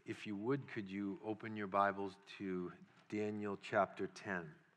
If you would, could you open your Bibles to Daniel chapter 10?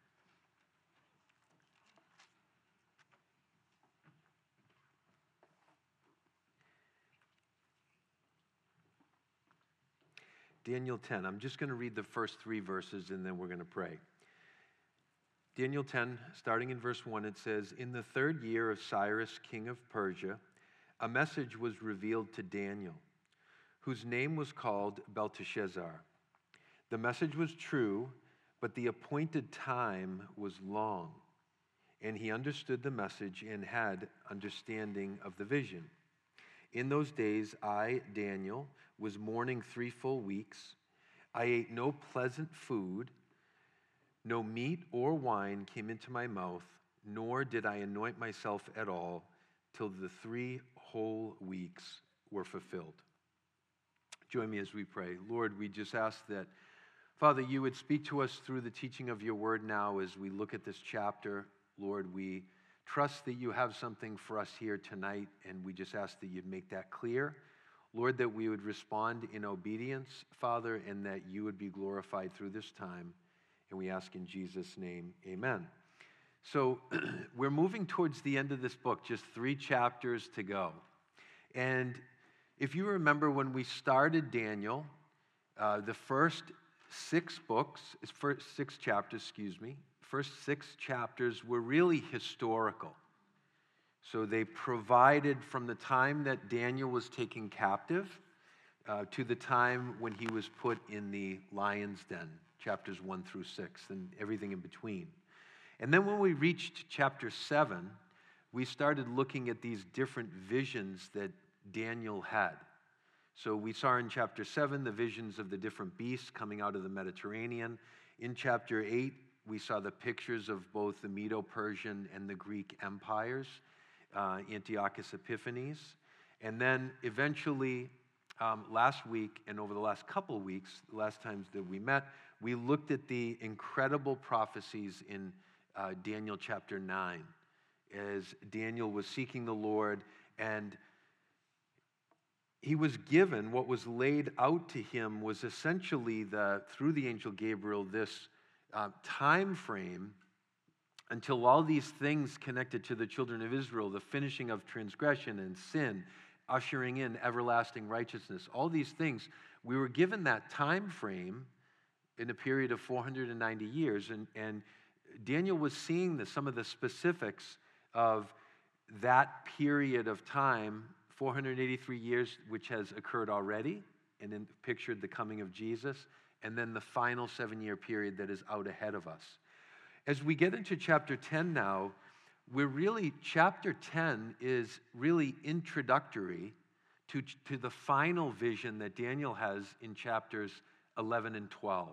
Daniel 10. I'm just going to read the first 3 verses and then we're going to pray. Daniel 10, starting in verse 1, it says, "In the 3rd year of Cyrus, king of Persia, a message was revealed to Daniel, whose name was called Belteshazzar. The message was true, but the appointed time was long, and he understood the message and had understanding of the vision. In those days, I, Daniel, was mourning 3 full weeks. I ate no pleasant food, no meat or wine came into my mouth, nor did I anoint myself at all till the 3 whole weeks were fulfilled." Join me as we pray. Lord, we just ask that, Father, you would speak to us through the teaching of your word now as we look at this chapter. Lord, we trust that you have something for us here tonight, and we just ask that you'd make that clear. Lord, that we would respond in obedience, Father, and that you would be glorified through this time. And we ask in Jesus' name, amen. So we're moving towards the end of this book, just 3 chapters to go. And if you remember when we started Daniel, the first 6 chapters were really historical. So they provided from the time that Daniel was taken captive to the time when he was put in the lion's den, chapters 1 through 6, and everything in between. And then when we reached chapter 7, we started looking at these different visions that Daniel had. So we saw in chapter 7 the visions of the different beasts coming out of the Mediterranean. In chapter 8, we saw the pictures of both the Medo-Persian and the Greek empires, Antiochus Epiphanes. And then eventually, last week and over the last couple of weeks, the last times that we met, we looked at the incredible prophecies in Daniel chapter 9, as Daniel was seeking the Lord, and he was given, what was laid out to him was essentially, through the angel Gabriel, this time frame until all these things connected to the children of Israel, the finishing of transgression and sin, ushering in everlasting righteousness, all these things, we were given that time frame in a period of 490 years, and Daniel was seeing some of the specifics of that period of time, 483 years, which has occurred already, and then pictured the coming of Jesus, and then the final 7-year period that is out ahead of us. As we get into chapter 10 now, chapter 10 is really introductory to the final vision that Daniel has in chapters 11 and 12.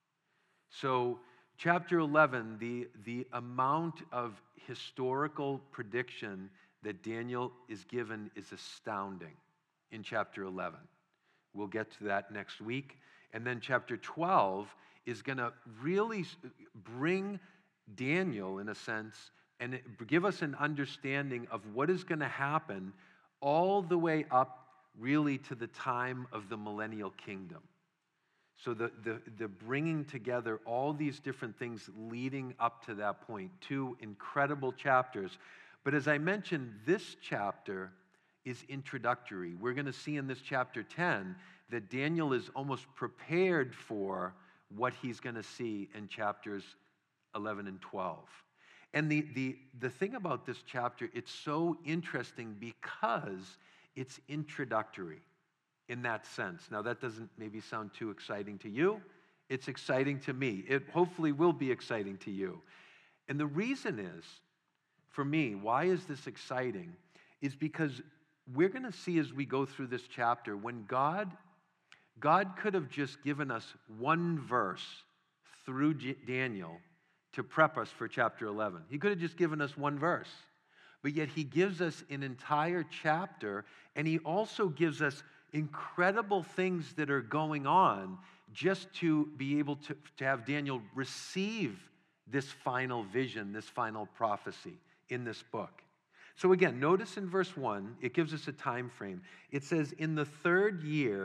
So chapter 11, the amount of historical prediction that Daniel is given is astounding in chapter 11. We'll get to that next week. And then chapter 12 is going to really bring Daniel, in a sense, and give us an understanding of what is going to happen all the way up really to the time of the millennial kingdom. So the bringing together all these different things leading up to that point, 2 incredible chapters. But as I mentioned, this chapter is introductory. We're going to see in this chapter 10 that Daniel is almost prepared for what he's going to see in chapters 11 and 12. And the thing about this chapter, it's so interesting because it's introductory in that sense. Now, that doesn't maybe sound too exciting to you. It's exciting to me. It hopefully will be exciting to you. And the reason is, for me, why is this exciting, is because we're going to see as we go through this chapter, when God could have just given us one verse through Daniel to prep us for chapter 11. He could have just given us one verse. But yet he gives us an entire chapter, and he also gives us incredible things that are going on just to be able to have Daniel receive this final vision, this final prophecy in this book. So again, notice in verse 1, it gives us a time frame. It says, in the 3rd year,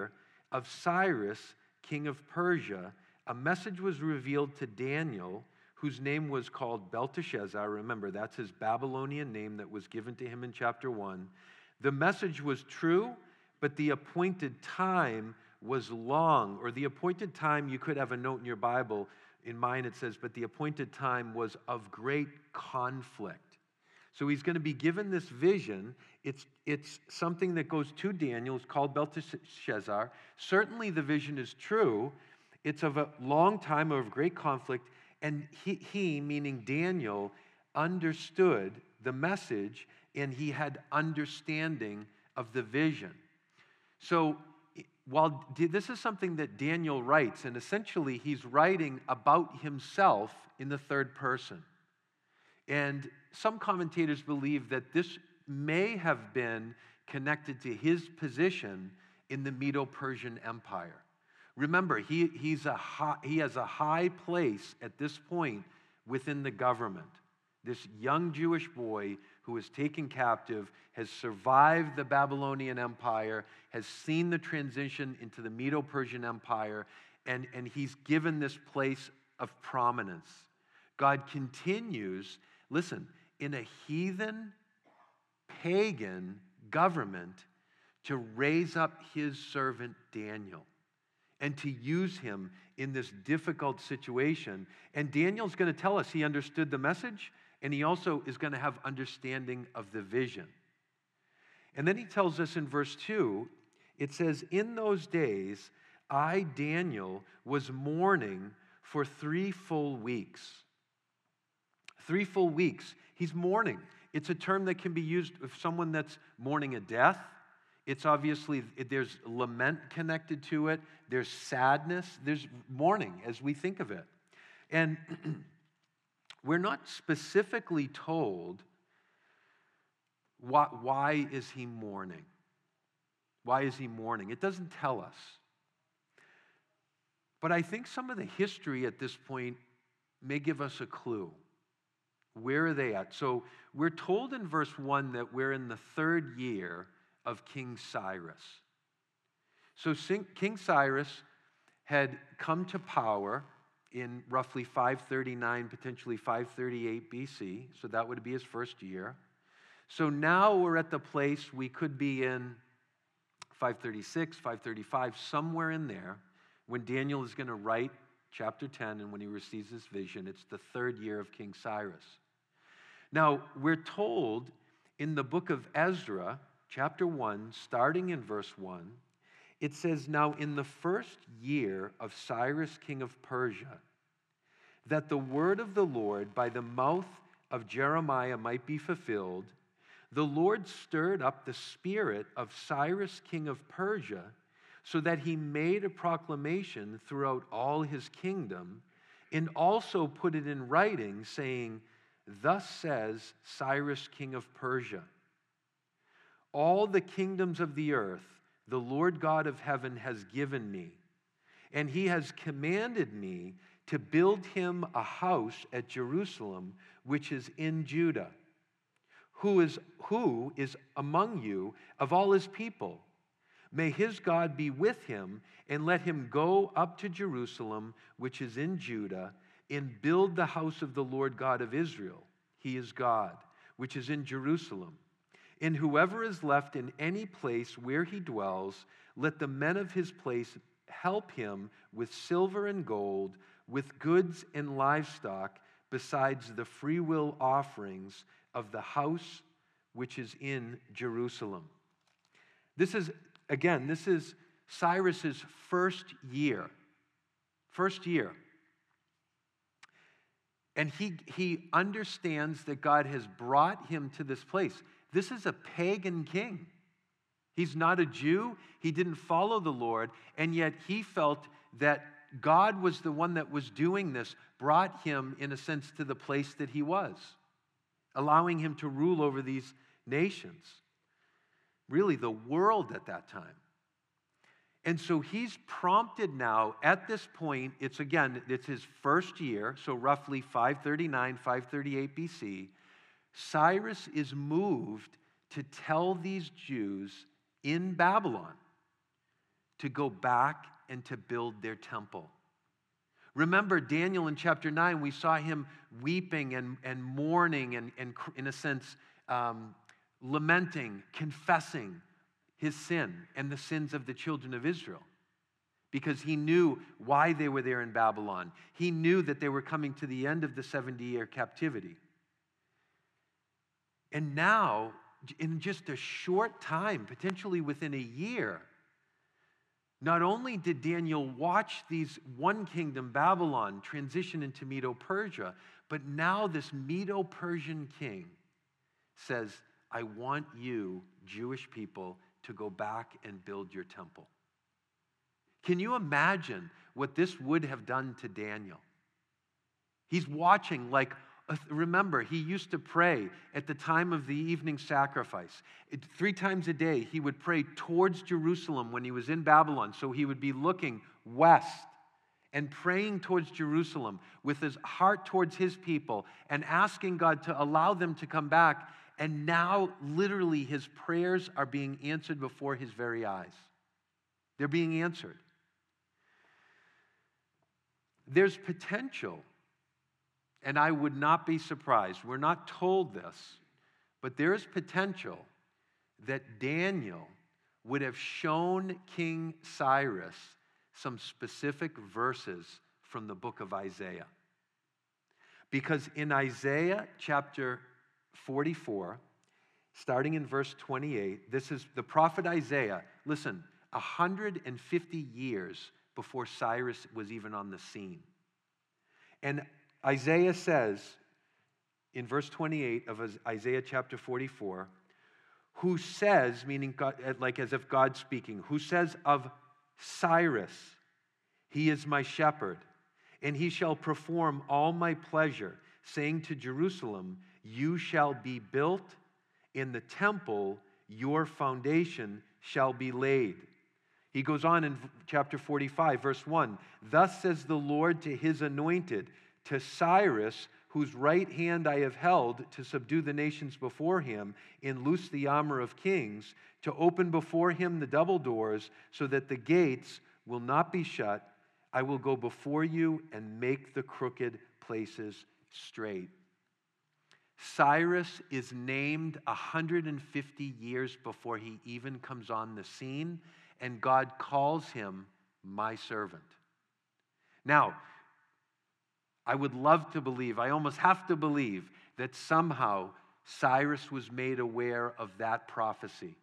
of Cyrus, king of Persia, a message was revealed to Daniel, whose name was called Belteshazzar. Remember, that's his Babylonian name that was given to him in chapter 1. The message was true, but the appointed time was long. Or the appointed time, you could have a note in your Bible. In mine it says, but the appointed time was of great conflict. So he's going to be given this vision. It's something that goes to Daniel. It's called Belteshazzar. Certainly the vision is true. It's of a long time of great conflict. And he, meaning Daniel, understood the message, and he had understanding of the vision. So while this is something that Daniel writes, and essentially he's writing about himself in the third person. And some commentators believe that this may have been connected to his position in the Medo-Persian Empire. Remember, he has a high place at this point within the government. This young Jewish boy who was taken captive has survived the Babylonian Empire, has seen the transition into the Medo-Persian Empire, and he's given this place of prominence. God continues, listen, in a heathen, pagan government to raise up his servant Daniel and to use him in this difficult situation. And Daniel's going to tell us he understood the message, and he also is going to have understanding of the vision. And then he tells us in verse 2, it says, in those days, I, Daniel, was mourning for 3 full weeks. 3 full weeks. He's mourning. It's a term that can be used of someone that's mourning a death. It's obviously, there's lament connected to it. There's sadness. There's mourning as we think of it. And we're not specifically told why is he mourning. Why is he mourning? It doesn't tell us. But I think some of the history at this point may give us a clue. Where are they at? So we're told in verse 1 that we're in the 3rd year of King Cyrus. So King Cyrus had come to power in roughly 539, potentially 538 BC. So that would be his first year. So now we're at the place we could be in 536, 535, somewhere in there, when Daniel is going to write chapter 10 and when he receives this vision. It's the 3rd year of King Cyrus. Now, we're told in the book of Ezra, chapter 1, starting in verse 1, it says, now in the 1st year of Cyrus, king of Persia, that the word of the Lord by the mouth of Jeremiah might be fulfilled, the Lord stirred up the spirit of Cyrus, king of Persia, so that he made a proclamation throughout all his kingdom, and also put it in writing, saying, thus says Cyrus, king of Persia, all the kingdoms of the earth the Lord God of heaven has given me, and he has commanded me to build him a house at Jerusalem, which is in Judah, who is among you of all his people. May his God be with him, and let him go up to Jerusalem, which is in Judah, and build the house of the Lord God of Israel. He is God, which is in Jerusalem. And whoever is left in any place where he dwells, let the men of his place help him with silver and gold, with goods and livestock, besides the freewill offerings of the house which is in Jerusalem. This is Cyrus's first year. First year. And he understands that God has brought him to this place. This is a pagan king. He's not a Jew. He didn't follow the Lord. And yet he felt that God was the one that was doing this, brought him, in a sense, to the place that he was, allowing him to rule over these nations. Really, the world at that time. And so he's prompted now, at this point, it's his first year, so roughly 539, 538 BC. Cyrus is moved to tell these Jews in Babylon to go back and to build their temple. Remember, Daniel in chapter 9, we saw him weeping and mourning and in a sense, lamenting, confessing his sin and the sins of the children of Israel, because he knew why they were there in Babylon. He knew that they were coming to the end of the 70-year captivity. And now, in just a short time, potentially within a year, not only did Daniel watch these one kingdom, Babylon, transition into Medo-Persia, but now this Medo-Persian king says, I want you, Jewish people, to go back and build your temple. Can you imagine what this would have done to Daniel? He's watching, remember, he used to pray at the time of the evening sacrifice. 3 times a day, he would pray towards Jerusalem when he was in Babylon. So he would be looking west and praying towards Jerusalem with his heart towards his people and asking God to allow them to come back. And now, literally, his prayers are being answered before his very eyes. They're being answered. There's potential. And I would not be surprised. We're not told this, but there is potential that Daniel would have shown King Cyrus some specific verses from the book of Isaiah. Because in Isaiah chapter 44, starting in verse 28, this is the prophet Isaiah. Listen, 150 years before Cyrus was even on the scene. And Isaiah says, in verse 28 of Isaiah chapter 44, who says, meaning God, like as if God's speaking, who says of Cyrus, he is my shepherd, and he shall perform all my pleasure, saying to Jerusalem, you shall be built, in the temple your foundation shall be laid. He goes on in chapter 45, verse 1, thus says the Lord to his anointed, to Cyrus, whose right hand I have held to subdue the nations before him and loose the armor of kings, to open before him the double doors so that the gates will not be shut. I will go before you and make the crooked places straight. Cyrus is named 150 years before he even comes on the scene, and God calls him my servant. Now, I would love to believe, I almost have to believe, that somehow Cyrus was made aware of that prophecy.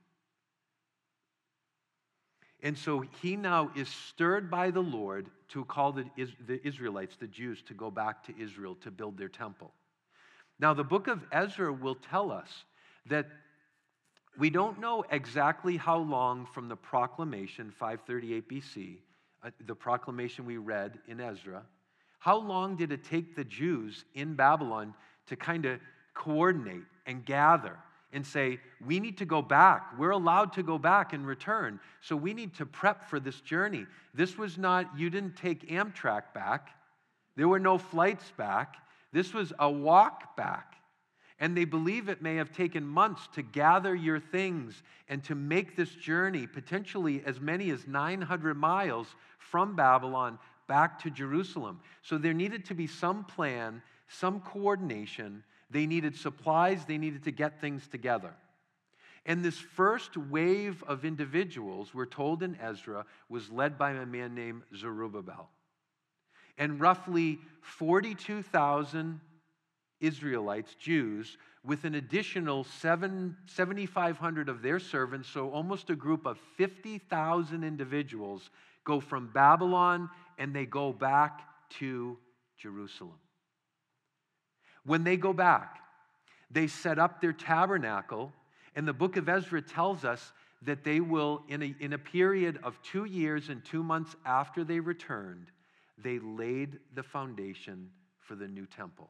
And so he now is stirred by the Lord to call the Israelites, the Jews, to go back to Israel to build their temple. Now, the book of Ezra will tell us that we don't know exactly how long from the proclamation, 538 BC, the proclamation we read in Ezra. How long did it take the Jews in Babylon to kind of coordinate and gather and say, we need to go back. We're allowed to go back and return. So we need to prep for this journey. This was not, you didn't take Amtrak back. There were no flights back. This was a walk back. And they believe it may have taken months to gather your things and to make this journey, potentially as many as 900 miles from Babylon back to Jerusalem. So there needed to be some plan, some coordination. They needed supplies. They needed to get things together. And this first wave of individuals, we're told in Ezra, was led by a man named Zerubbabel. And roughly 42,000 Israelites, Jews, with an additional 7,500 of their servants, so almost a group of 50,000 individuals, go from Babylon and they go back to Jerusalem. When they go back, they set up their tabernacle, and the book of Ezra tells us that they will, in a period of 2 years and 2 months after they returned, they laid the foundation for the new temple.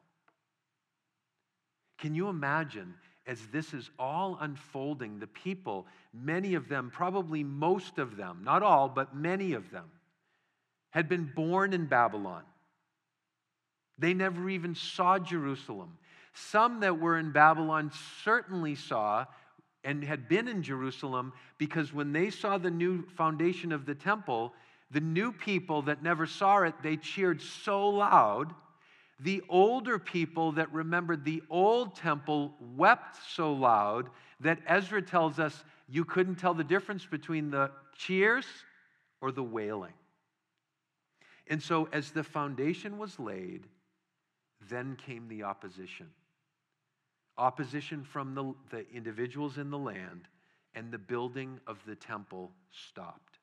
Can you imagine, as this is all unfolding, the people, many of them, probably most of them, not all, but many of them, had been born in Babylon. They never even saw Jerusalem. Some that were in Babylon certainly saw and had been in Jerusalem, because when they saw the new foundation of the temple, the new people that never saw it, they cheered so loud. The older people that remembered the old temple wept so loud that Ezra tells us you couldn't tell the difference between the cheers or the wailing. And so as the foundation was laid, then came the opposition. Opposition from the individuals in the land, and the building of the temple stopped.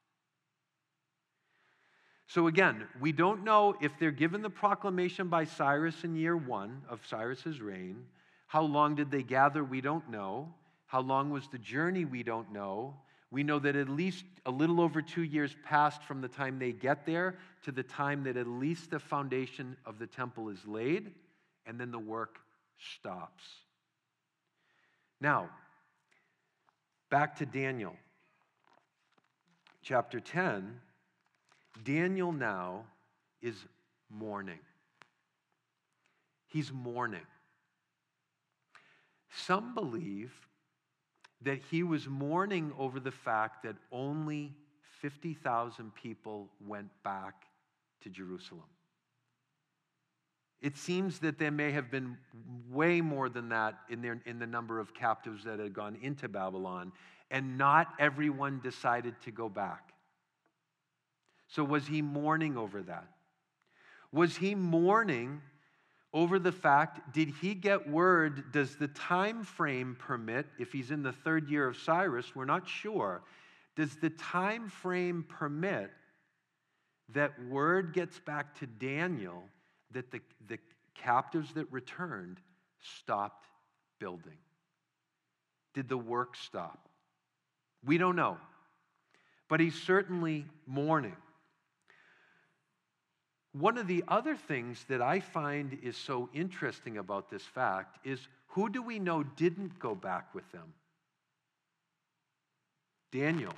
So again, we don't know if they're given the proclamation by Cyrus in year 1 of Cyrus's reign. How long did they gather? We don't know. How long was the journey? We don't know. We know that at least a little over 2 years passed from the time they get there to the time that at least the foundation of the temple is laid, and then the work stops. Now, back to Daniel. Chapter 10. Daniel now is mourning. He's mourning. Some believe that he was mourning over the fact that only 50,000 people went back to Jerusalem. It seems that there may have been way more than that in the number of captives that had gone into Babylon, and not everyone decided to go back. So was he mourning over that? Was he mourning over the fact, did he get word, does the time frame permit, if he's in the 3rd year of Cyrus, we're not sure, does the time frame permit that word gets back to Daniel that the captives that returned stopped building? Did the work stop? We don't know. But he's certainly mourning. One of the other things that I find is so interesting about this fact is, who do we know didn't go back with them? Daniel.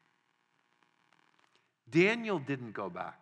Daniel didn't go back.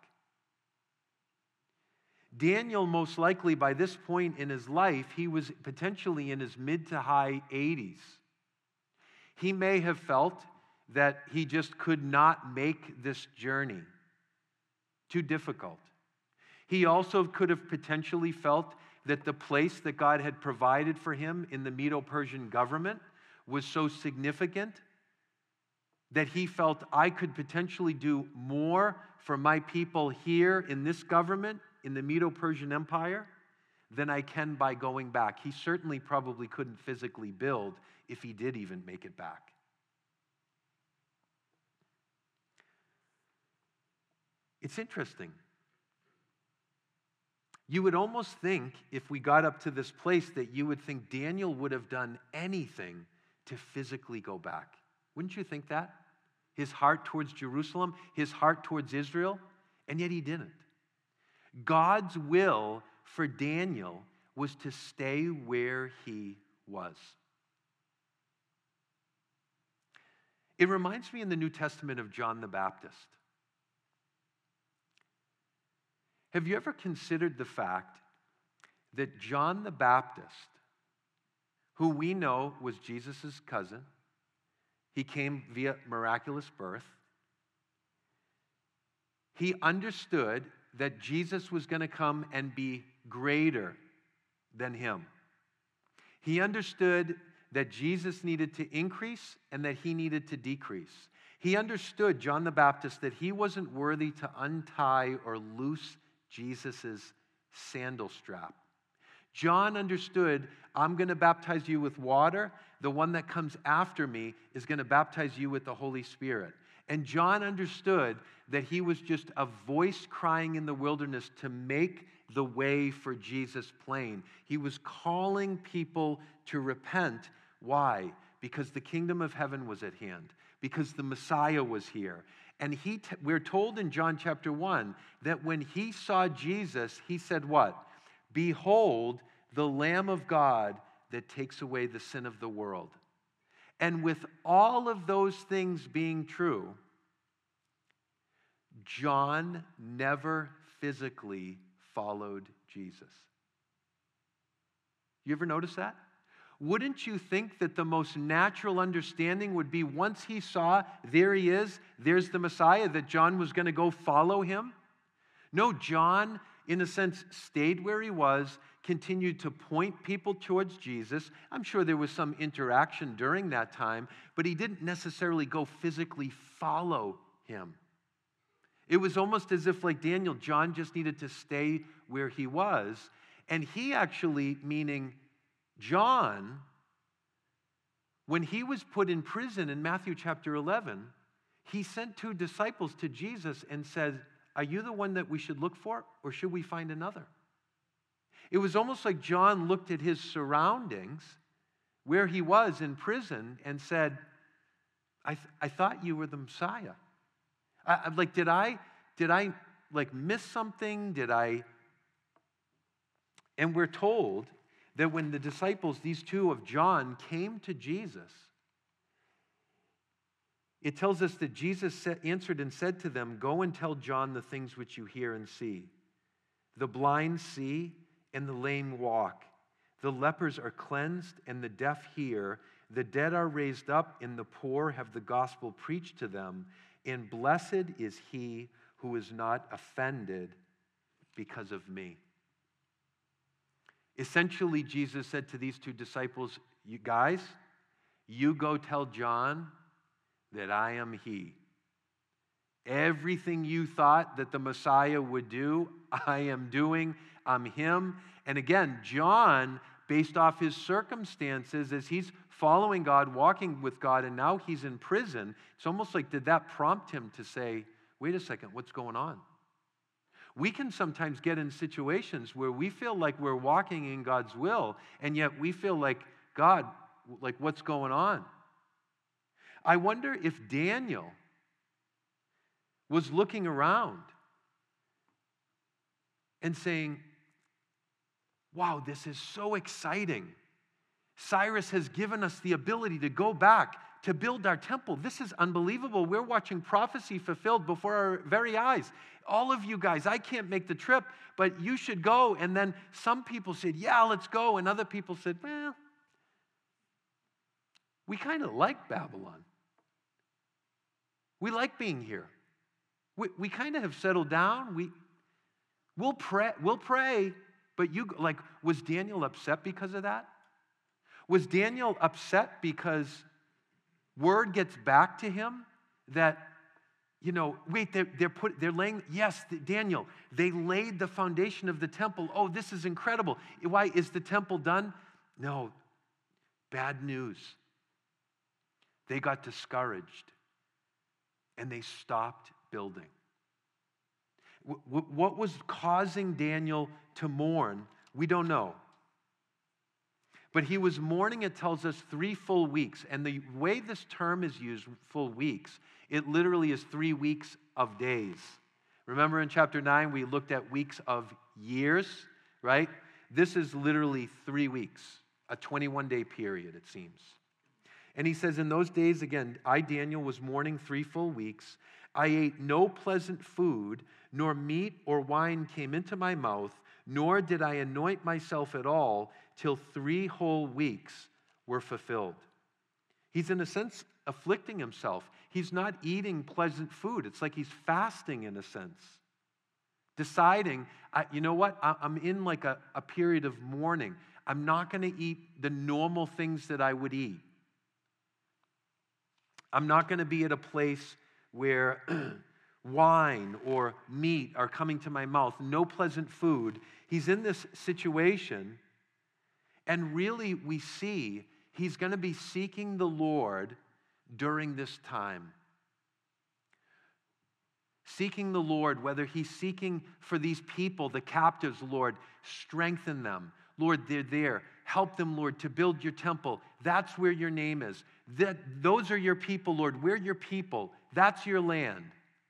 Daniel, most likely by this point in his life, he was potentially in his mid to high 80s. He may have felt that he just could not make this journey. Too difficult. He also could have potentially felt that the place that God had provided for him in the Medo-Persian government was so significant that he felt, I could potentially do more for my people here in this government, in the Medo-Persian Empire, than I can by going back. He certainly probably couldn't physically build if he did even make it back. It's interesting. You would almost think, if we got up to this place, that you would think Daniel would have done anything to physically go back. Wouldn't you think that? His heart towards Jerusalem, his heart towards Israel, and yet he didn't. God's will for Daniel was to stay where he was. It reminds me in the New Testament of John the Baptist. Have you ever considered the fact that John the Baptist, who we know was Jesus' cousin, he came via miraculous birth, he understood that Jesus was going to come and be greater than him. He understood that Jesus needed to increase and that he needed to decrease. He understood, John the Baptist, that he wasn't worthy to untie or loose Jesus' sandal strap. John understood, I'm going to baptize you with water. The one that comes after me is going to baptize you with the Holy Spirit. And John understood that he was just a voice crying in the wilderness to make the way for Jesus plain. He was calling people to repent. Why? Because the kingdom of heaven was at hand. Because the Messiah was here. And we're told in John chapter 1 that when he saw Jesus, he said what? Behold, the Lamb of God that takes away the sin of the world. And with all of those things being true, John never physically followed Jesus. You ever notice that? wouldn't you think that the most natural understanding would be once he saw, there he is, there's the Messiah, that John was going to go follow him? No, John, in a sense, stayed where he was, continued to point people towards Jesus. I'm sure there was some interaction during that time, but he didn't necessarily go physically follow him. It was almost as if, like Daniel, John just needed to stay where he was. And he actually, meaning John, when he was put in prison in Matthew chapter 11, he sent 2 disciples to Jesus and said, are you the one that we should look for, or should we find another? It was almost like John looked at his surroundings, where he was in prison, and said, I thought you were the Messiah. Did I miss something? And we're told that when the disciples, these 2 of John, came to Jesus, it tells us that Jesus answered and said to them, go and tell John the things which you hear and see. The blind see and the lame walk. The lepers are cleansed and the deaf hear. The dead are raised up and the poor have the gospel preached to them. And blessed is he who is not offended because of me. Essentially, Jesus said to these 2 disciples, you guys, you go tell John that I am he. Everything you thought that the Messiah would do, I am doing. I'm him. And again, John, based off his circumstances, as he's following God, walking with God, and now he's in prison, it's almost like, did that prompt him to say, wait a second, what's going on? We can sometimes get in situations where we feel like we're walking in God's will, and yet we feel like, God, like, what's going on? I wonder if Daniel was looking around and saying, wow, this is so exciting. Cyrus has given us the ability to go back to build our temple. This is unbelievable. We're watching prophecy fulfilled before our very eyes. All of you guys, I can't make the trip, but you should go. And then some people said, yeah, let's go. And other people said, well, we kind of like Babylon. We like being here. We kind of have settled down. We'll pray, but was Daniel upset because of that? Was Daniel upset because word gets back to him that, wait, they're laying, yes, Daniel, they laid the foundation of the temple. Oh, this is incredible. Why, is the temple done? No, bad news. They got discouraged and they stopped building. What was causing Daniel to mourn, we don't know. But he was mourning, it tells us, 3 full weeks. And the way this term is used, full weeks, it literally is 3 weeks of days. Remember in chapter 9, we looked at weeks of years, right? This is literally 3 weeks, a 21-day period, it seems. And he says, in those days, again, I, Daniel, was mourning 3 full weeks. I ate no pleasant food, nor meat or wine came into my mouth, nor did I anoint myself at all till 3 whole weeks were fulfilled. He's, in a sense, afflicting himself. He's not eating pleasant food. It's like he's fasting, in a sense. Deciding, you know what, I'm in like a period of mourning. I'm not going to eat the normal things that I would eat. I'm not going to be at a place where wine or meat are coming to my mouth, no pleasant food. He's in this situation, and really we see he's going to be seeking the Lord during this time. Seeking the Lord, whether he's seeking for these people, the captives, Lord, strengthen them. Lord, they're there. Help them, Lord, to build your temple. That's where your name is. Those are your people, Lord. We're your people. That's your land.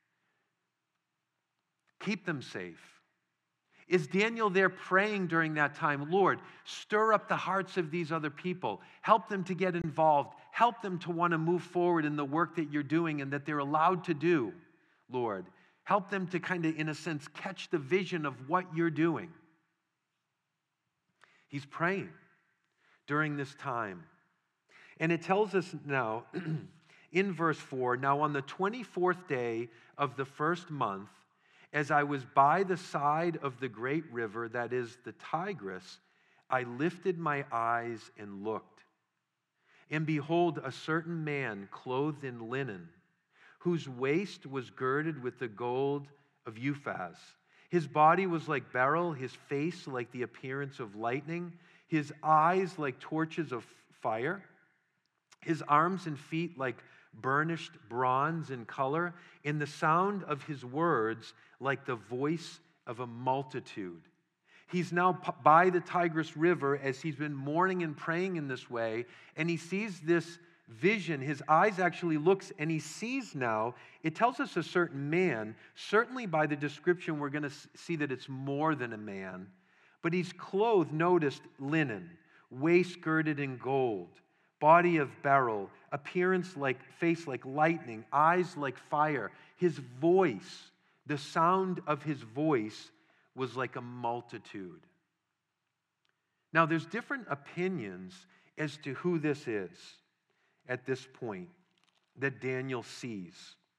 Keep them safe. Is Daniel there praying during that time? Lord, stir up the hearts of these other people. Help them to get involved. Help them to want to move forward in the work that you're doing and that they're allowed to do, Lord. Help them to kind of, in a sense, catch the vision of what you're doing. He's praying. during this time. And it tells us now in verse 4, now on the 24th day of the first month, as I was by the side of the great river, that is the Tigris, I lifted my eyes and looked. And behold, a certain man clothed in linen, whose waist was girded with the gold of Uphaz. His body was like beryl, his face like the appearance of lightning, his eyes like torches of fire, his arms and feet like burnished bronze in color, and the sound of his words like the voice of a multitude. He's now by the Tigris River as he's been mourning and praying in this way, and he sees this vision. His eyes actually looks, and he sees now, it tells us a certain man. Certainly by the description, we're going to see that it's more than a man. But he's clothed, notice, linen, waist girded in gold, body of beryl, appearance like, face like lightning, eyes like fire. His voice, the sound of his voice was like a multitude. Now, there's different opinions as to who this is at this point that Daniel sees.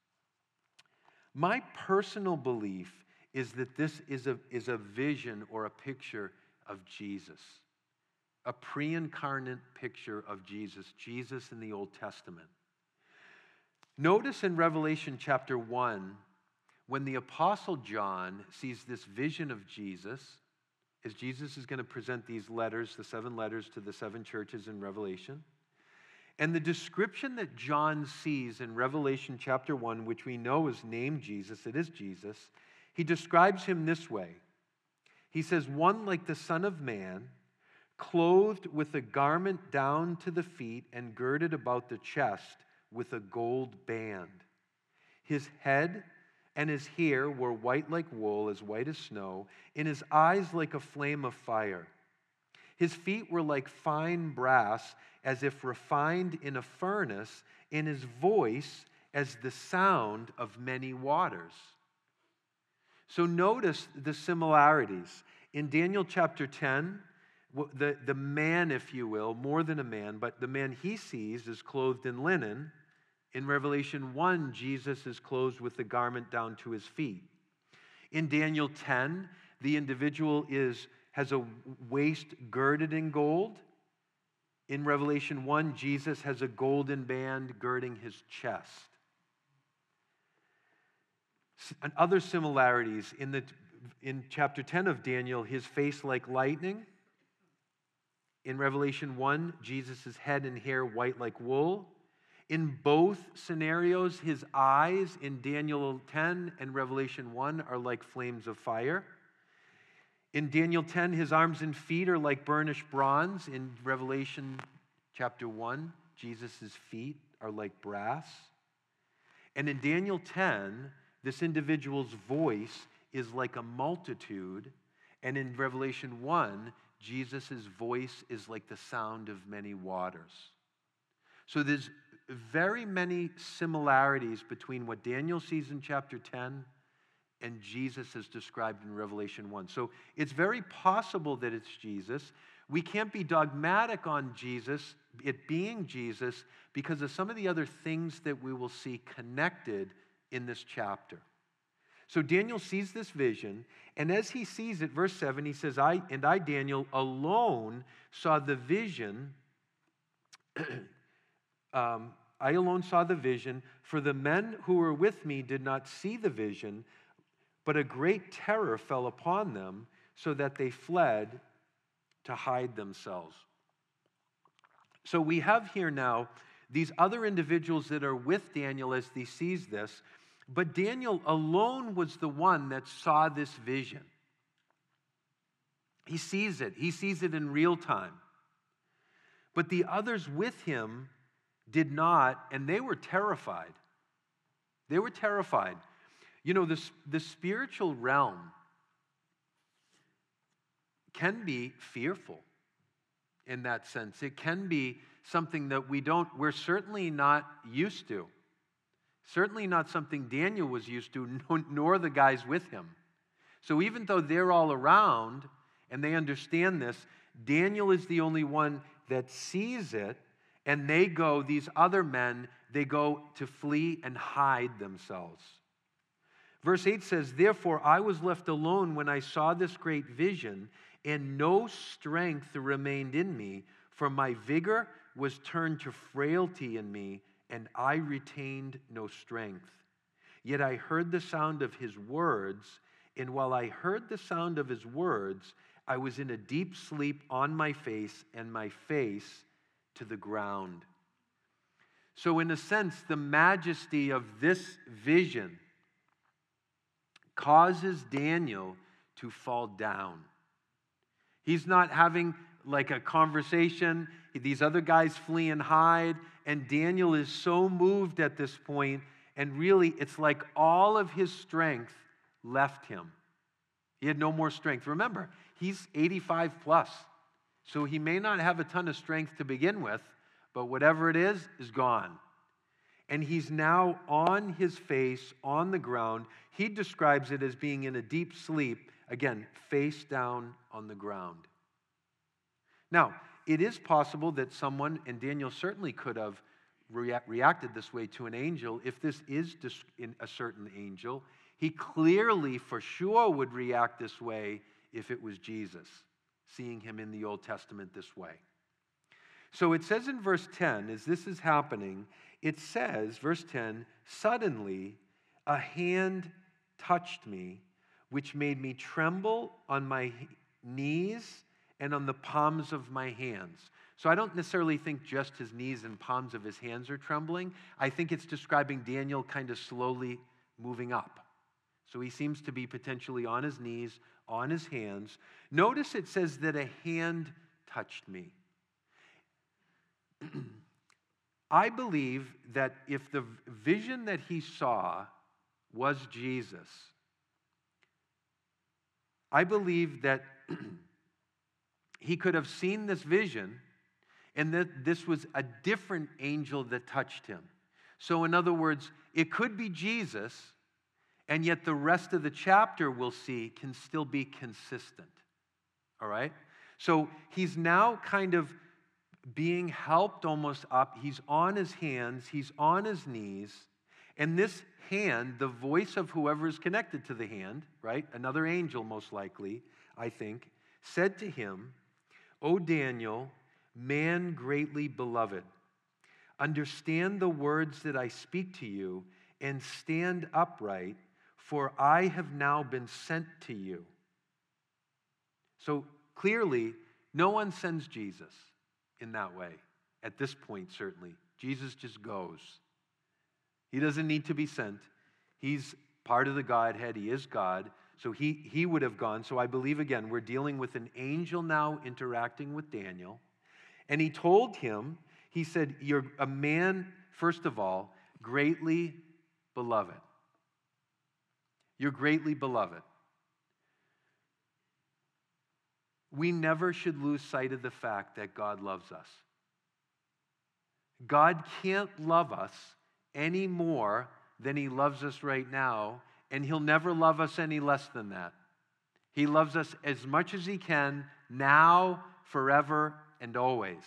My personal belief is that this is a vision or a picture of Jesus, a pre-incarnate picture of Jesus, Jesus in the Old Testament. Notice in Revelation chapter 1, when the Apostle John sees this vision of Jesus, as Jesus is going to present these letters, the 7 letters to the 7 churches in Revelation, and the description that John sees in Revelation chapter 1, which we know is named Jesus, it is Jesus, he describes him this way. He says, one like the Son of Man, clothed with a garment down to the feet and girded about the chest with a gold band. His head and his hair were white like wool, as white as snow, and his eyes like a flame of fire. His feet were like fine brass, as if refined in a furnace, and his voice as the sound of many waters. So notice the similarities. In Daniel chapter 10, the man, if you will, more than a man, but the man he sees is clothed in linen. In Revelation 1, Jesus is clothed with the garment down to his feet. In Daniel 10, the individual has a waist girded in gold. In Revelation 1, Jesus has a golden band girding his chest. And other similarities, in chapter 10 of Daniel, his face like lightning. In Revelation 1, Jesus' head and hair white like wool. In both scenarios, his eyes in Daniel 10 and Revelation 1 are like flames of fire. In Daniel 10, his arms and feet are like burnished bronze. In Revelation chapter 1, Jesus' feet are like brass. And in Daniel 10, this individual's voice is like a multitude. And in Revelation 1, Jesus' voice is like the sound of many waters. So there's very many similarities between what Daniel sees in chapter 10 and Jesus is described in Revelation 1. So it's very possible that it's Jesus. We can't be dogmatic on Jesus, it being Jesus, because of some of the other things that we will see connected in this chapter. So Daniel sees this vision, and as he sees it, verse 7, he says, I, Daniel, alone saw the vision. I alone saw the vision, for the men who were with me did not see the vision, but a great terror fell upon them, so that they fled to hide themselves. So we have here now these other individuals that are with Daniel as he sees this, but Daniel alone was the one that saw this vision. He sees it in real time. But the others with him did not, and they were terrified. They were terrified. You know, the spiritual realm can be fearful in that sense. It can be something that we're certainly not used to. Certainly not something Daniel was used to, nor the guys with him. So even though they're all around and they understand this, Daniel is the only one that sees it, and these other men, they go to flee and hide themselves. Verse 8 says, "Therefore I was left alone when I saw this great vision, and no strength remained in me, for my vigor was turned to frailty in me, and I retained no strength. Yet I heard the sound of his words, and while I heard the sound of his words, I was in a deep sleep on my face, and my face to the ground." So in a sense, the majesty of this vision causes Daniel to fall down. He's not having like a conversation. These other guys flee and hide, and Daniel is so moved at this point, and really it's like all of his strength left him. He had no more strength. Remember, he's 85 plus, so he may not have a ton of strength to begin with, but whatever it is gone. And he's now on his face, on the ground. He describes it as being in a deep sleep, again, face down on the ground. Now, it is possible that someone, and Daniel certainly could have reacted this way to an angel. If this is a certain angel, he clearly, for sure, would react this way if it was Jesus, seeing him in the Old Testament this way. So it says in verse 10, as this is happening, it says, verse 10, "Suddenly a hand touched me, which made me tremble on my knees and on the palms of my hands." So I don't necessarily think just his knees and palms of his hands are trembling. I think it's describing Daniel kind of slowly moving up. So he seems to be potentially on his knees, on his hands. Notice it says that a hand touched me. I believe that if the vision that he saw was Jesus, I believe that he could have seen this vision and that this was a different angel that touched him. So in other words, it could be Jesus, and yet the rest of the chapter we'll see can still be consistent. All right? So he's now kind of being helped almost up. He's on his hands, he's on his knees, and this hand, the voice of whoever is connected to the hand, right? Another angel most likely, I think, said to him, "O Daniel, man greatly beloved, understand the words that I speak to you and stand upright, for I have now been sent to you." So clearly, no one sends Jesus in that way. At this point, certainly. Jesus just goes. He doesn't need to be sent. He's part of the Godhead. He is God. So he would have gone. So I believe, again, we're dealing with an angel now interacting with Daniel. And he told him, he said, "You're a man, first of all, greatly beloved." You're greatly beloved. We never should lose sight of the fact that God loves us. God can't love us any more than he loves us right now, and he'll never love us any less than that. He loves us as much as he can, now, forever, and always.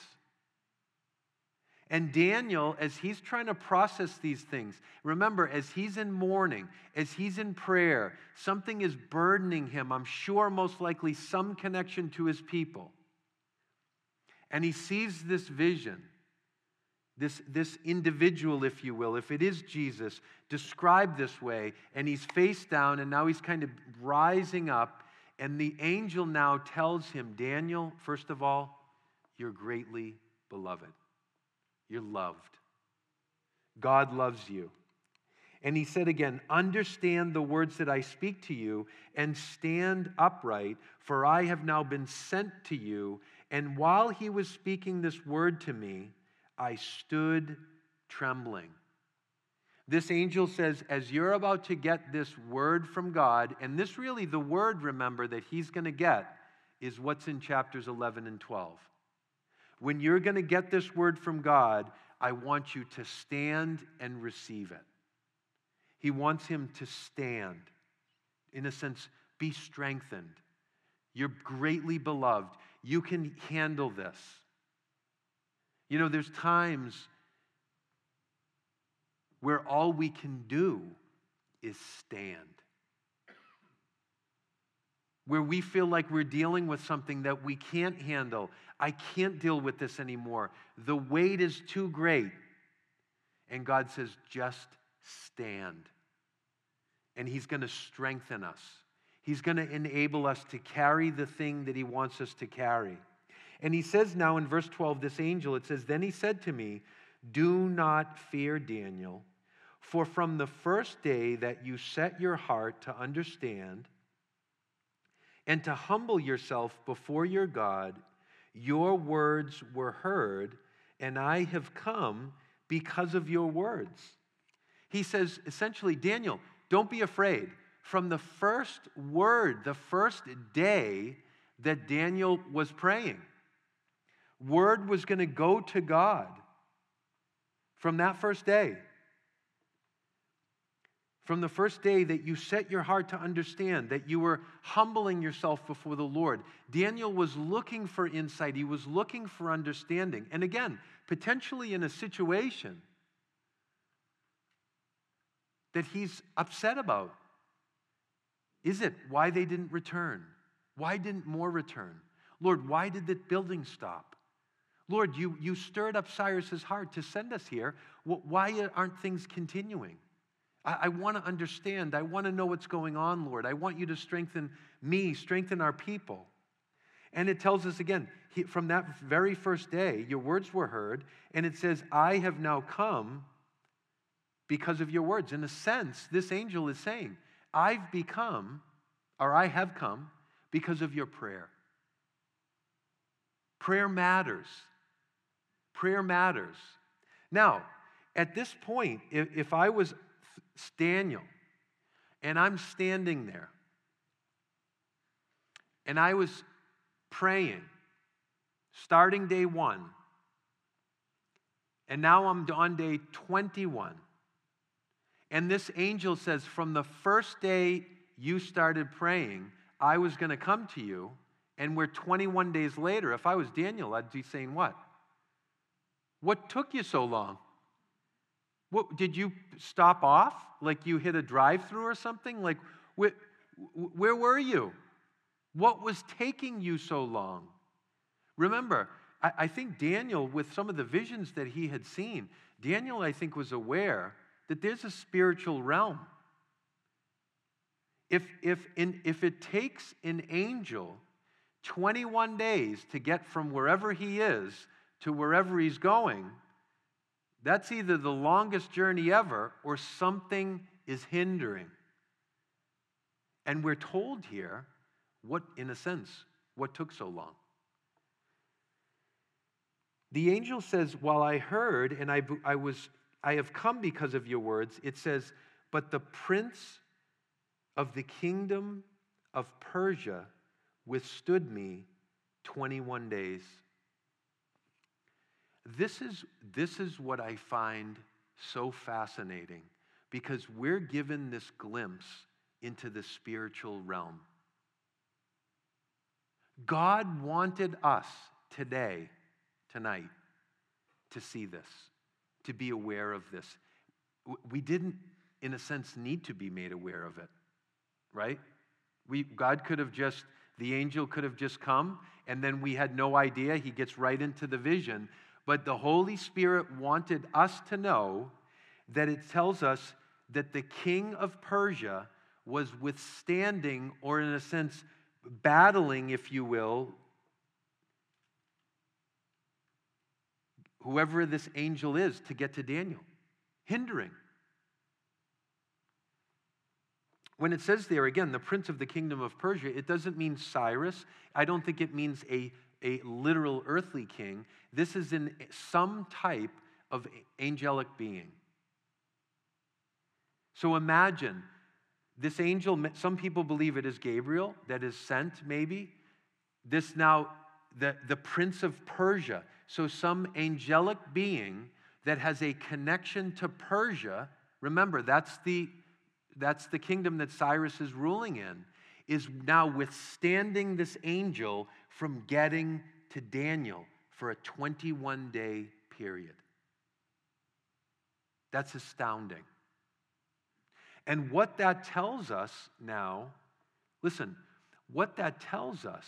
And Daniel, as he's trying to process these things, remember, as he's in mourning, as he's in prayer, something is burdening him. I'm sure most likely some connection to his people. And he sees this vision, this individual, if you will, if it is Jesus, described this way, and he's face down, and now he's kind of rising up, and the angel now tells him, "Daniel, first of all, you're greatly beloved. You're loved. God loves you." And he said again, "Understand the words that I speak to you and stand upright, for I have now been sent to you." And while he was speaking this word to me, I stood trembling. This angel says, as you're about to get this word from God, and this really, the word, remember, that he's going to get is what's in chapters 11 and 12. When you're going to get this word from God, I want you to stand and receive it. He wants him to stand. In a sense, be strengthened. You're greatly beloved. You can handle this. You know, there's times where all we can do is stand. Where we feel like we're dealing with something that we can't handle. I can't deal with this anymore. The weight is too great. And God says, just stand. And He's going to strengthen us. He's going to enable us to carry the thing that He wants us to carry. And He says now in verse 12, this angel, it says, then He said to me, do not fear, Daniel, for from the first day that you set your heart to understand and to humble yourself before your God, your words were heard, and I have come because of your words. He says, essentially, Daniel, don't be afraid. From the first word, the first day that Daniel was praying, word was going to go to God. From that first day. From the first day that you set your heart to understand, that you were humbling yourself before the Lord, Daniel was looking for insight. He was looking for understanding. And again, potentially in a situation that he's upset about. Is it why they didn't return? Why didn't more return? Lord, why did the building stop? Lord, you stirred up Cyrus's heart to send us here. Why aren't things continuing? I want to understand. I want to know what's going on, Lord. I want you to strengthen me, strengthen our people. And it tells us again, from that very first day, your words were heard, and it says, I have now come because of your words. In a sense, this angel is saying, I have come because of your prayer. Prayer matters. Prayer matters. Now, at this point, if I was Daniel, and I'm standing there, and I was praying, starting day 1, and now I'm on day 21, and this angel says, from the first day you started praying, I was going to come to you, and we're 21 days later. If I was Daniel, I'd be saying what? What took you so long? What, did you stop off? Like you hit a drive-through or something? Like, where were you? What was taking you so long? Remember, I think Daniel, with some of the visions that he had seen, Daniel, I think, was aware that there's a spiritual realm. If it takes an angel 21 days to get from wherever he is to wherever he's going, that's either the longest journey ever or something is hindering. And we're told here what, in a sense, what took so long. The angel says, while I heard and I have come because of your words, it says, but the prince of the kingdom of Persia withstood me 21 days. This is what I find so fascinating, because we're given this glimpse into the spiritual realm. God wanted us tonight, to see this, to be aware of this. We didn't, in a sense, need to be made aware of it, right? The angel could have just come, and then we had no idea. He gets right into the vision. But the Holy Spirit wanted us to know that it tells us that the king of Persia was withstanding, or in a sense, battling, if you will, whoever this angel is to get to Daniel, hindering. When it says there, again, the prince of the kingdom of Persia, it doesn't mean Cyrus. I don't think it means a literal earthly king. This is in some type of angelic being. So imagine this angel, some people believe it is Gabriel that is sent, maybe. This now, the prince of Persia. So some angelic being that has a connection to Persia. Remember, that's the kingdom that Cyrus is ruling in, is now withstanding this angel from getting to Daniel for a 21-day period. That's astounding. And what that tells us now, listen, what that tells us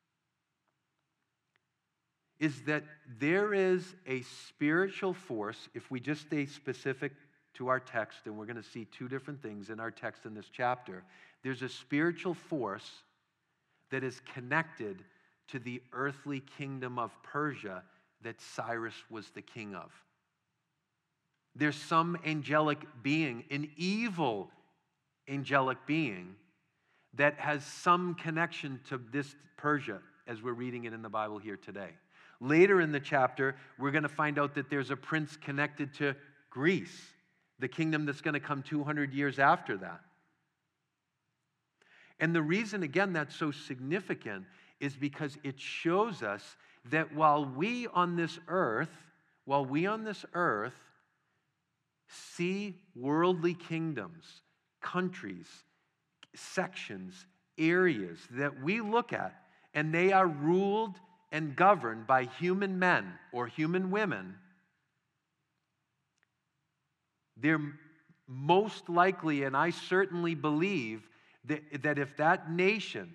is that there is a spiritual force, if we just stay specific to our text, and we're going to see two different things in our text in this chapter. There's a spiritual force that is connected to the earthly kingdom of Persia that Cyrus was the king of. There's some angelic being, an evil angelic being, that has some connection to this Persia, as we're reading it in the Bible here today. Later in the chapter, we're going to find out that there's a prince connected to Greece, the kingdom that's going to come 200 years after that. And the reason, again, that's so significant is because it shows us that while we on this earth see worldly kingdoms, countries, sections, areas that we look at, and they are ruled and governed by human men or human women, they're most likely, and I certainly believe, that if that nation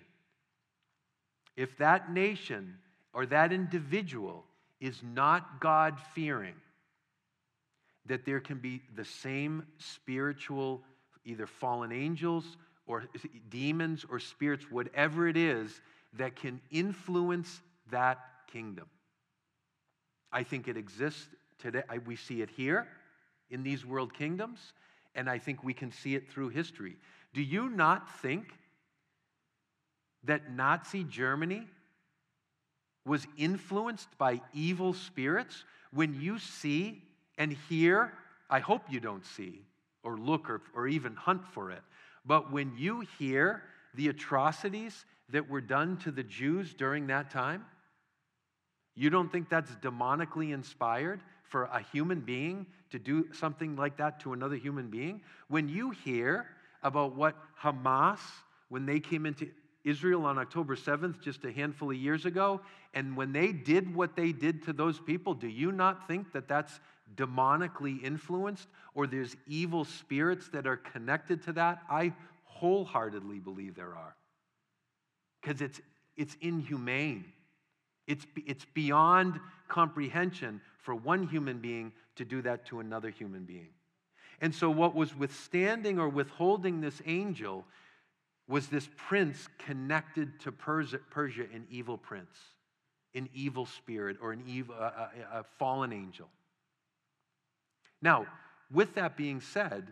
or that individual is not God-fearing, that there can be the same spiritual, either fallen angels or demons or spirits, whatever it is, that can influence that kingdom. I think it exists today. We see it here in these world kingdoms, and I think we can see it through history. Do you not think that Nazi Germany was influenced by evil spirits? When you see and hear, I hope you don't see or look or even hunt for it, but when you hear the atrocities that were done to the Jews during that time, you don't think that's demonically inspired for a human being to do something like that to another human being? When you hear about what Hamas, when they came into Israel on October 7th, just a handful of years ago, and when they did what they did to those people, do you not think that that's demonically influenced, or there's evil spirits that are connected to that? I wholeheartedly believe there are. Because it's inhumane. It's beyond comprehension for one human being to do that to another human being. And so what was withstanding or withholding this angel was this prince connected to Persia, an evil prince, an evil spirit, or a fallen angel. Now, with that being said,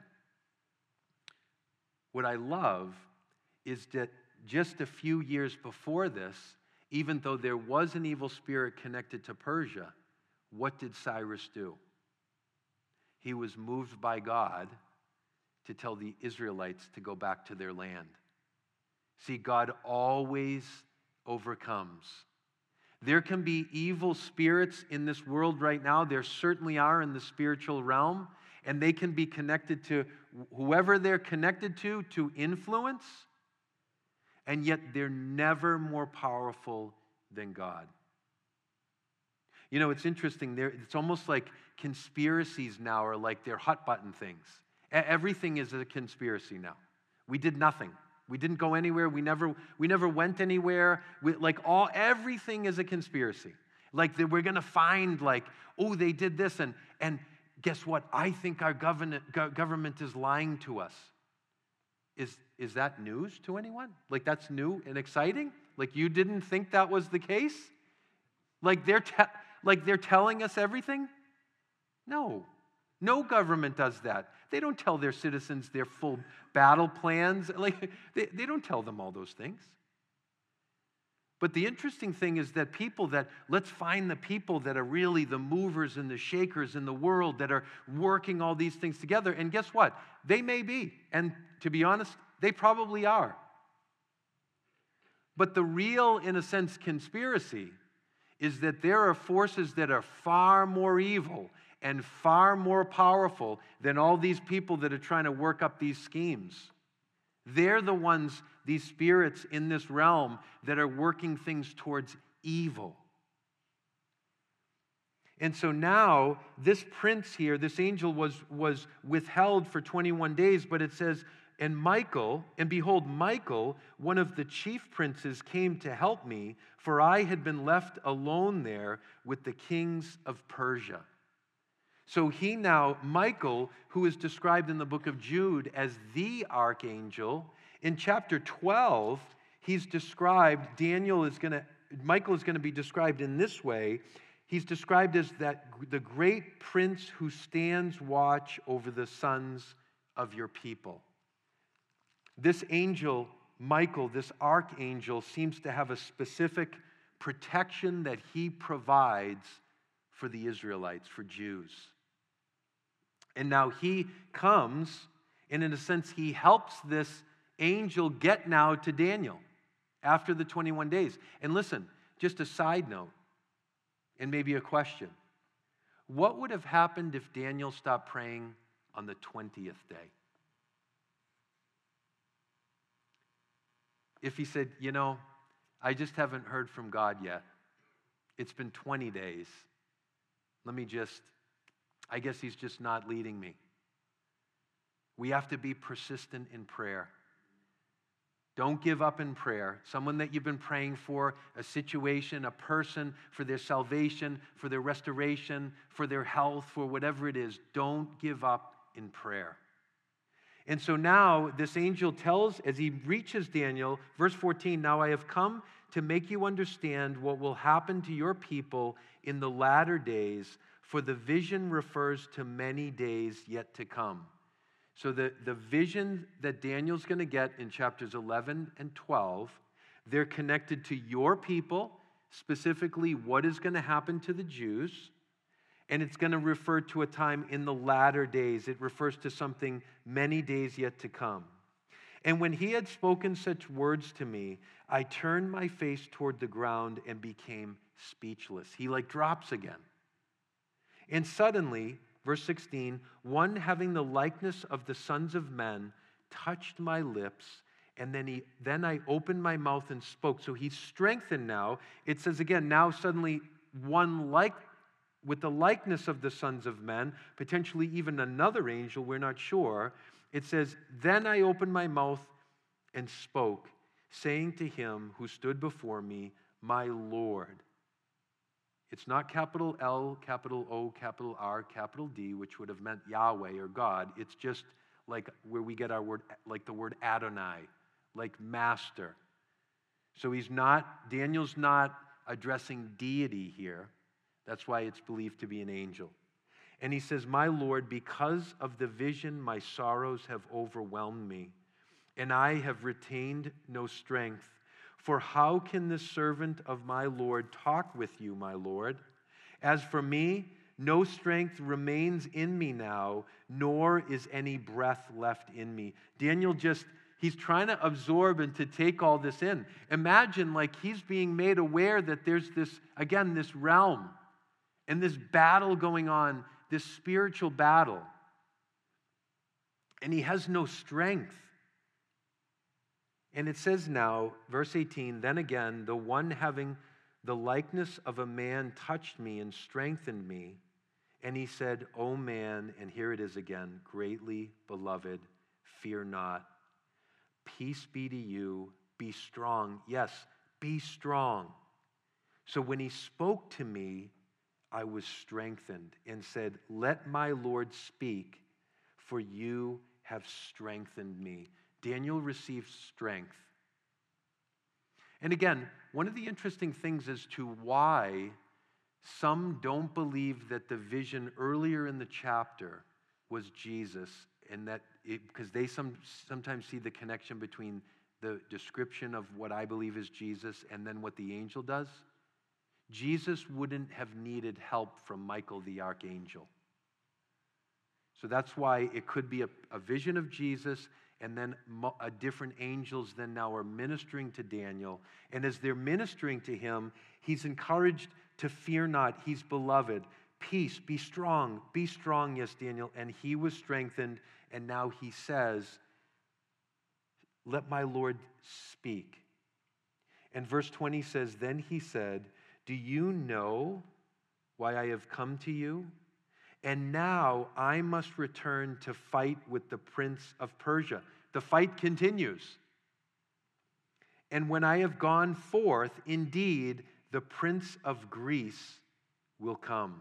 what I love is that just a few years before this, even though there was an evil spirit connected to Persia, what did Cyrus do? He was moved by God to tell the Israelites to go back to their land. See, God always overcomes. There can be evil spirits in this world right now. There certainly are in the spiritual realm, and they can be connected to whoever they're connected to influence, and yet they're never more powerful than God. You know, it's interesting. It's almost like conspiracies now are like they're hot button things. Everything is a conspiracy now. We did nothing. We didn't go anywhere. We never went anywhere. Everything is a conspiracy. Like we're going to find they did this, and guess what? I think our government is lying to us. Is that news to anyone? Like that's new and exciting? Like you didn't think that was the case? Like they're telling us everything? No government does that. They don't tell their citizens their full battle plans. They don't tell them all those things. But the interesting thing is that let's find the people that are really the movers and the shakers in the world that are working all these things together. And guess what? They may be. And to be honest, they probably are. But the real, in a sense, conspiracy is that there are forces that are far more evil and far more powerful than all these people that are trying to work up these schemes. They're the ones, these spirits in this realm, that are working things towards evil. And so now this prince here, this angel was withheld for 21 days, but it says, and behold, Michael, one of the chief princes, came to help me, for I had been left alone there with the kings of Persia. So Michael, who is described in the book of Jude as the archangel, in chapter 12, he's described, Michael is going to be described in this way. He's described as the great prince who stands watch over the sons of your people. This angel, Michael, this archangel, seems to have a specific protection that he provides for the Israelites, for Jews. And now he comes, and in a sense, he helps this angel get now to Daniel after the 21 days. And listen, just a side note, and maybe a question. What would have happened if Daniel stopped praying on the 20th day? If he said, I just haven't heard from God yet. It's been 20 days. I guess he's just not leading me. We have to be persistent in prayer. Don't give up in prayer. Someone that you've been praying for, a situation, a person, for their salvation, for their restoration, for their health, for whatever it is, don't give up in prayer. And so now this angel tells, as he reaches Daniel, verse 14, now I have come to make you understand what will happen to your people in the latter days, for the vision refers to many days yet to come. So the vision that Daniel's going to get in chapters 11 and 12, they're connected to your people, specifically what is going to happen to the Jews, and it's going to refer to a time in the latter days. It refers to something many days yet to come. And when he had spoken such words to me, I turned my face toward the ground and became speechless. He drops again. And suddenly, verse 16, one having the likeness of the sons of men touched my lips, and then I opened my mouth and spoke. So he's strengthened now. It says again, now suddenly one with the likeness of the sons of men, potentially even another angel, we're not sure. It says, then I opened my mouth and spoke, saying to him who stood before me, my Lord. It's not capital L, capital O, capital R, capital D, which would have meant Yahweh or God. It's just like where we get our word, like the word Adonai, like master. So Daniel's not addressing deity here. That's why it's believed to be an angel. And he says, my Lord, because of the vision, my sorrows have overwhelmed me, and I have retained no strength. For how can the servant of my Lord talk with you, my Lord? As for me, no strength remains in me now, nor is any breath left in me. Daniel he's trying to absorb and to take all this in. Imagine he's being made aware that there's this realm and this battle going on, this spiritual battle. And he has no strength. And it says now, verse 18, then again, the one having the likeness of a man touched me and strengthened me. And he said, O man, and here it is again, greatly beloved, fear not. Peace be to you, be strong. Yes, be strong. So when he spoke to me, I was strengthened and said, let my Lord speak, for you have strengthened me. Daniel received strength. And again, one of the interesting things as to why some don't believe that the vision earlier in the chapter was Jesus, and that because they sometimes see the connection between the description of what I believe is Jesus and then what the angel does. Jesus wouldn't have needed help from Michael the archangel. So that's why it could be a vision of Jesus, and then different angels then now are ministering to Daniel. And as they're ministering to him, he's encouraged to fear not. He's beloved. Peace, be strong, yes, Daniel. And he was strengthened, and now he says, let my Lord speak. And verse 20 says, then he said, do you know why I have come to you? And now I must return to fight with the prince of Persia. The fight continues. And when I have gone forth, indeed, the prince of Greece will come.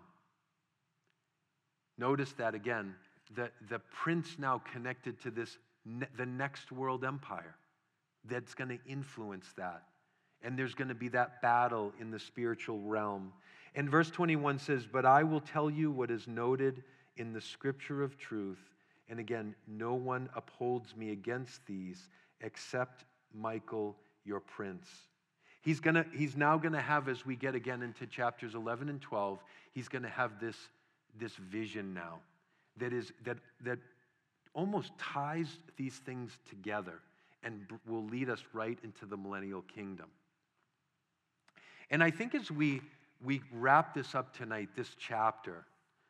Notice that again, the prince now connected to this, the next world empire that's going to influence that. And there's going to be that battle in the spiritual realm. And verse 21 says, but I will tell you what is noted in the scripture of truth. And again, no one upholds me against these except Michael, your prince. He's now going to have, as we get again into chapters 11 and 12, he's going to have this vision now that almost ties these things together and will lead us right into the millennial kingdom. And I think as we wrap this up tonight, this chapter,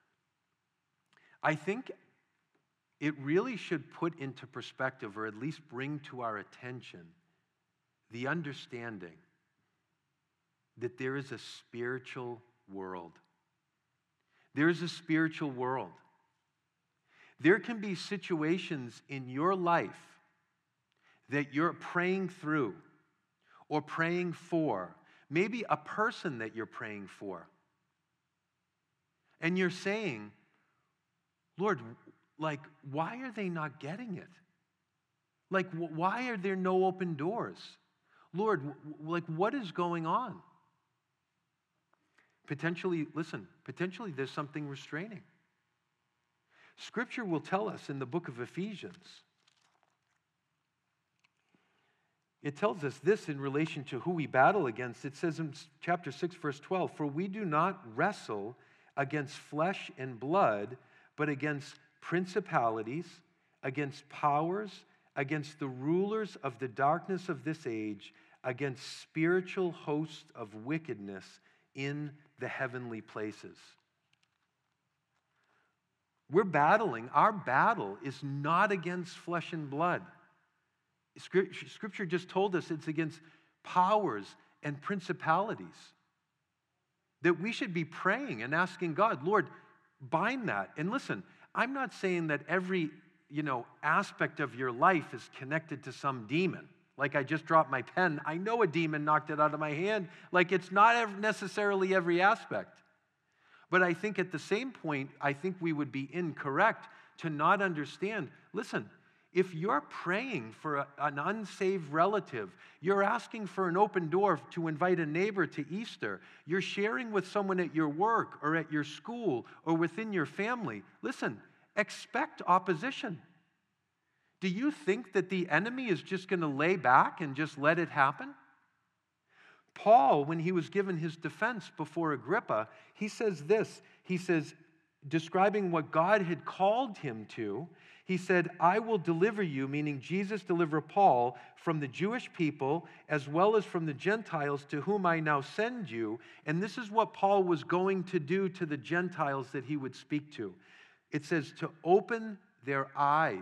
I think it really should put into perspective, or at least bring to our attention, the understanding that there is a spiritual world. There is a spiritual world. There can be situations in your life that you're praying through or praying for, maybe a person that you're praying for. And you're saying, Lord, like, why are they not getting it? Like, why are there no open doors? Lord, like, what is going on? Potentially there's something restraining. Scripture will tell us in the book of Ephesians. It tells us this in relation to who we battle against. It says in chapter 6, verse 12, for we do not wrestle against flesh and blood, but against principalities, against powers, against the rulers of the darkness of this age, against spiritual hosts of wickedness in the heavenly places. We're battling. Our battle is not against flesh and blood. Scripture just told us it's against powers and principalities. That we should be praying and asking God, Lord, bind that. And listen, I'm not saying that every, aspect of your life is connected to some demon. Like I just dropped my pen. I know a demon knocked it out of my hand. Like it's not necessarily every aspect. But I think at the same point, I think we would be incorrect to not understand. Listen, if you're praying for an unsaved relative, you're asking for an open door to invite a neighbor to Easter, you're sharing with someone at your work or at your school or within your family, listen, expect opposition. Do you think that the enemy is just going to lay back and just let it happen? Paul, when he was given his defense before Agrippa, he says this. He says, describing what God had called him to, he said, I will deliver you, meaning Jesus deliver Paul, from the Jewish people as well as from the Gentiles to whom I now send you. And this is what Paul was going to do to the Gentiles that he would speak to. It says to open their eyes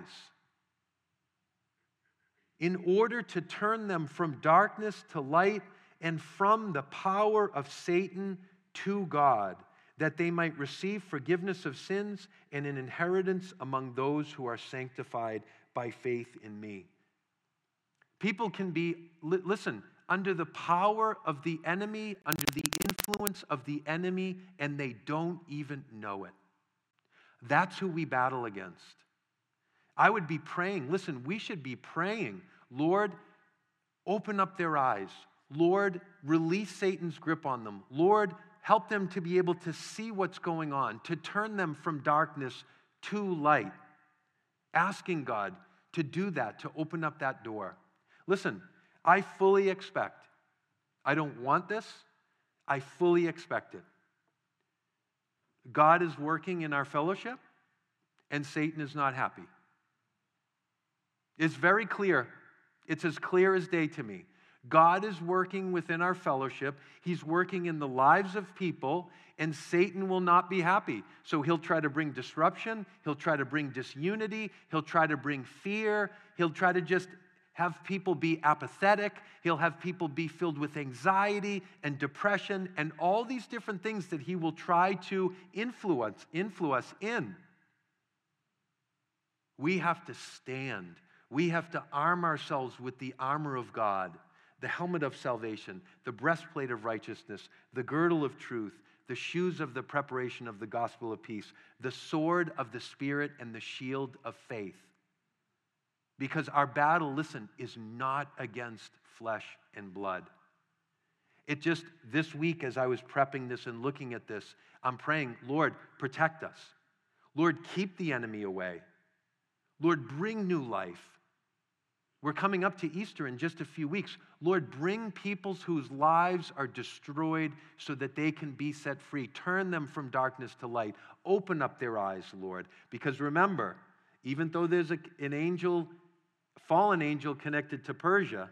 in order to turn them from darkness to light and from the power of Satan to God, that they might receive forgiveness of sins and an inheritance among those who are sanctified by faith in me. People can be, listen, under the power of the enemy, under the influence of the enemy, and they don't even know it. That's who we battle against. I would be praying, listen, we should be praying, Lord, open up their eyes. Lord, release Satan's grip on them. Lord, help them to be able to see what's going on, to turn them from darkness to light. Asking God to do that, to open up that door. Listen, I fully expect, I don't want this, I fully expect it. God is working in our fellowship, and Satan is not happy. It's very clear. It's as clear as day to me. God is working within our fellowship. He's working in the lives of people, and Satan will not be happy. So he'll try to bring disruption. He'll try to bring disunity. He'll try to bring fear. He'll try to just have people be apathetic. He'll have people be filled with anxiety and depression and all these different things that he will try to influence us in. We have to stand. We have to arm ourselves with the armor of God, the helmet of salvation, the breastplate of righteousness, the girdle of truth, the shoes of the preparation of the gospel of peace, the sword of the Spirit, and the shield of faith. Because our battle, listen, is not against flesh and blood. This week as I was prepping this and looking at this, I'm praying, Lord, protect us. Lord, keep the enemy away. Lord, bring new life. We're coming up to Easter in just a few weeks. Lord, bring peoples whose lives are destroyed so that they can be set free. Turn them from darkness to light. Open up their eyes, Lord. Because remember, even though there's an angel, fallen angel connected to Persia,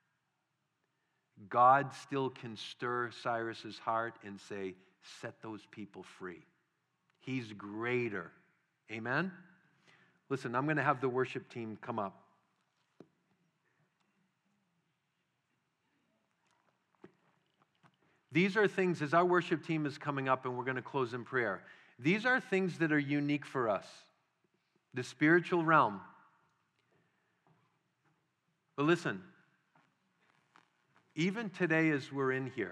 God still can stir Cyrus's heart and say, set those people free. He's greater. Amen? Listen, I'm going to have the worship team come up. These are things, as our worship team is coming up and we're going to close in prayer, these are things that are unique for us, the spiritual realm. But listen, even today as we're in here,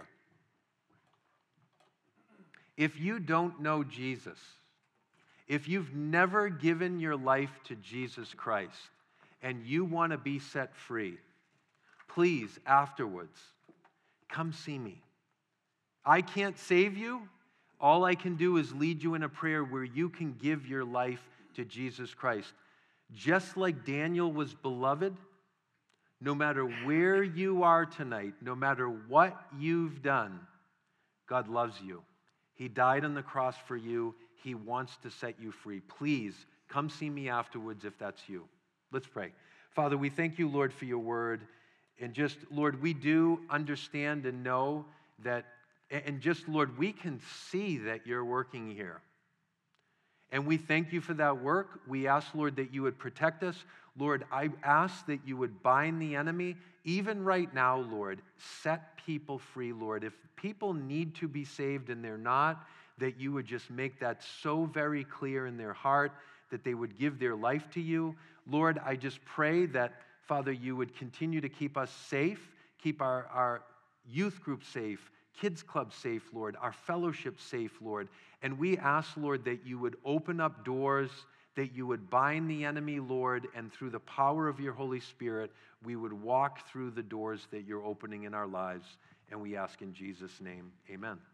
if you don't know Jesus, if you've never given your life to Jesus Christ and you want to be set free, please, afterwards, come see me. I can't save you. All I can do is lead you in a prayer where you can give your life to Jesus Christ. Just like Daniel was beloved, no matter where you are tonight, no matter what you've done, God loves you. He died on the cross for you. He wants to set you free. Please come see me afterwards if that's you. Let's pray. Father, we thank you, Lord, for your word. And just, Lord, we do understand and know that, and just, Lord, we can see that you're working here. And we thank you for that work. We ask, Lord, that you would protect us. Lord, I ask that you would bind the enemy. Even right now, Lord, set people free, Lord. If people need to be saved and they're not, that you would just make that so very clear in their heart, that they would give their life to you. Lord, I just pray that, Father, you would continue to keep us safe, keep our youth group safe, kids club safe, Lord, our fellowship safe, Lord. And we ask, Lord, that you would open up doors, that you would bind the enemy, Lord, and through the power of your Holy Spirit, we would walk through the doors that you're opening in our lives. And we ask in Jesus' name, amen.